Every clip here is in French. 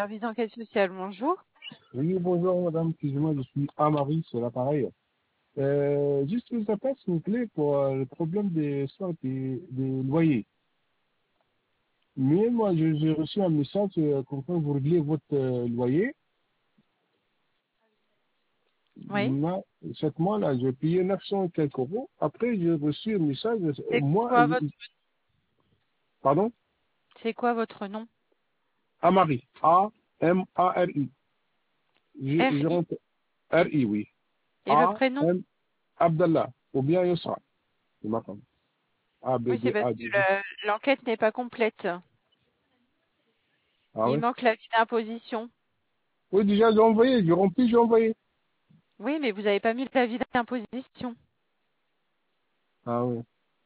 service d'enquête sociale, bonjour. Oui, bonjour madame, excusez-moi, je suis Amaury, c'est l'appareil. Juste je vous appelle s'il vous plaît pour le problème des loyers. Mais moi, j'ai reçu un message comme quoi vous réglez votre loyer. Oui. Là, cette mois-là, j'ai payé 900 et quelques euros. Après, j'ai reçu un message, C'est moi, quoi votre, pardon, c'est quoi votre nom? Amaury, A-M-A-R-I. Je RI. rentre, R-I, oui. Et le prénom? A-M, Abdallah, ou bien Yusra, c'est ma femme. Oui, c'est parce que A-B-D-A-D. l'enquête n'est pas complète. Ah Il oui? manque l'avis d'imposition. Oui, déjà, j'ai envoyé, j'ai rempli, j'ai envoyé. Oui, mais vous n'avez pas mis l'avis d'imposition. Ah oui.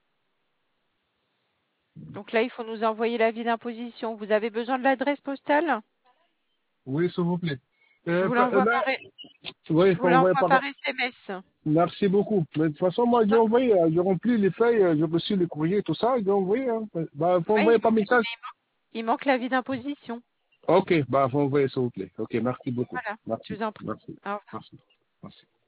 Donc là, il faut nous envoyer l'avis d'imposition. Vous avez besoin de l'adresse postale? Oui, s'il vous plaît. Je vous l'envoie Là, par, oui, il je faut vous envoyer l'envoie par... par SMS. Merci beaucoup. Mais de toute façon, moi, j'ai envoyé, j'ai rempli les feuilles, j'ai reçu les courriers, tout ça, j'ai envoyé. Hein. Bah, faut Oui, envoyer par message. il manque l'avis d'imposition. Ok, bah, faut envoyer, s'il vous plaît. Ok, merci beaucoup. Voilà, je Merci, vous en prie. merci, Au revoir. merci, merci.